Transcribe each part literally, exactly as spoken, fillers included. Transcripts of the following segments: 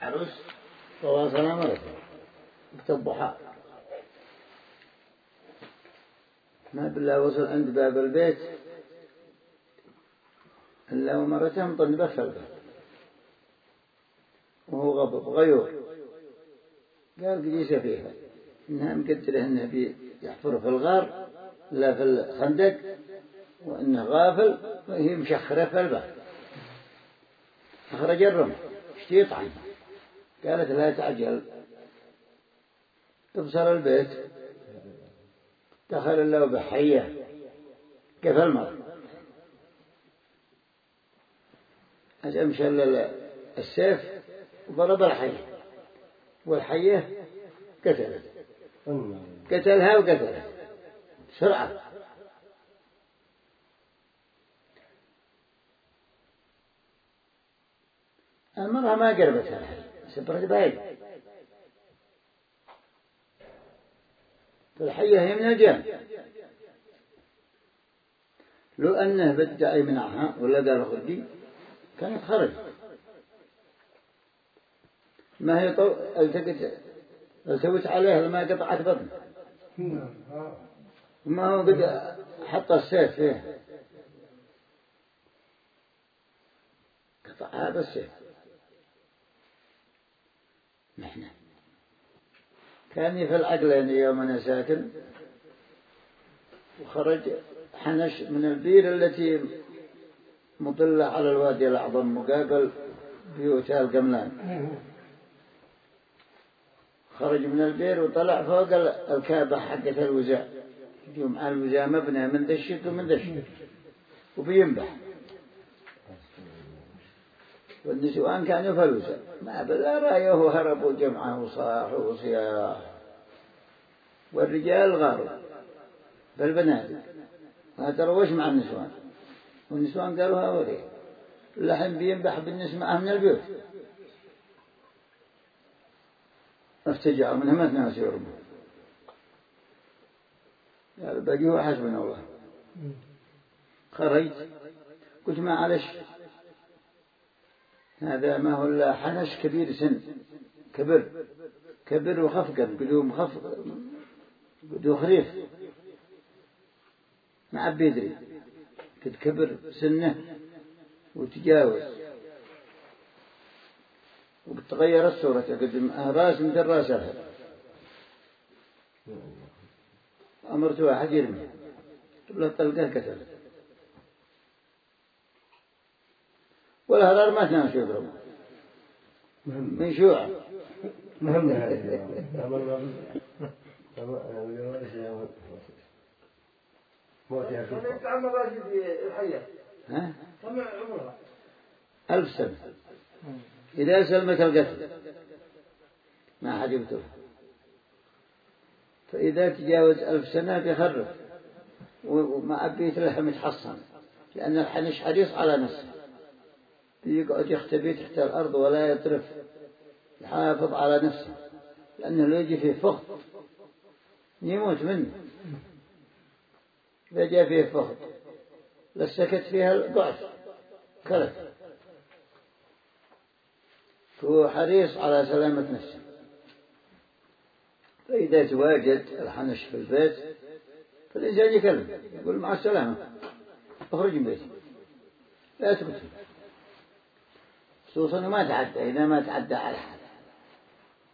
عروس تواصل مرة الضحى ما بالله وصل عند باب البيت إلا ومرته مطنبة في الباب وهو غضب غيور قال قديسة فيها إنها مقدرة إنه يحفر في الغار لا في الخندق وإنه غافل وهي مشخرة في الباب أخرج الرمح اشتي يطعن قالت لا تعجل تبصر البيت دخل الله بحية كيف المرء أجل مشلل السيف وضرب الحية والحية قتلت قتلها وقتلت بسرعة المرأة ما قربتها الحية سبرت بعيد فالحية هي من الجان لو أنه بدأ يمنعها ولا قال خذي كانت خرج ما هي طو... التقت التوت عليها لما قطعت بطن ما هو قد حط السيف فيه قطعها بالسيف نحن كان في العقلين يوم أنا ساكن وخرج حنش من البير التي مطلة على الوادي الأعظم مقابل بيوت القملان خرج من البير وطلع فوق الكعبة حقة الوزاع يوم على الوزاع مبنى من دشت ومن دشت وبينبح والنسوان كانوا في الوزاع ما بلا رأيه هربوا جمعه وصاحوا وصياح والرجال غاروا بالبنادق ما تروش مع النسوان والنسوان قالوا هؤلاء اللحم بينبح بالنسمة من البيوت افتجعوا منها ما تناسوا يرموا قالوا بقيه حسبنا الله خرجت قلت ما علش هذا ما هو إلا حنش كبير سن كبر كبر وخفقا بدون خف بدون خريف ما عب يدري قد كبر سنه وتجاوز وتغير الصورة قد راس مثل راس الهد أمرت واحد يرمي قبل الطلقة كتل والهرار ما تنام شو يضربه من شوع مهم هذا موتها كم عمر راشد الحياة ها كم عمرها ألف سنة إذا سلمت القتل ما حد يقتله فإذا تجاوز ألف سنة بيخرف وما أبيت لحم يتحصن لأن الحنش حريص على نفسه يقعد يختبي تحت الأرض ولا يطرف يحافظ على نفسه لأنه لو يجي فيه فخذ يموت منه إذا جاء فيه فخذ لسكت فيها الضعف كلت هو حريص على سلامة نفسه فإذا تواجد الحنش في البيت فالإنسان يكلم يقول مع السلامة اخرج من بيتي لا تقتل خصوصا ما تعدى إذا ما تعدى على حد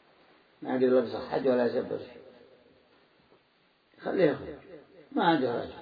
ما عندي لبس حد ولا سبب خليه يخرج ما عنده راجع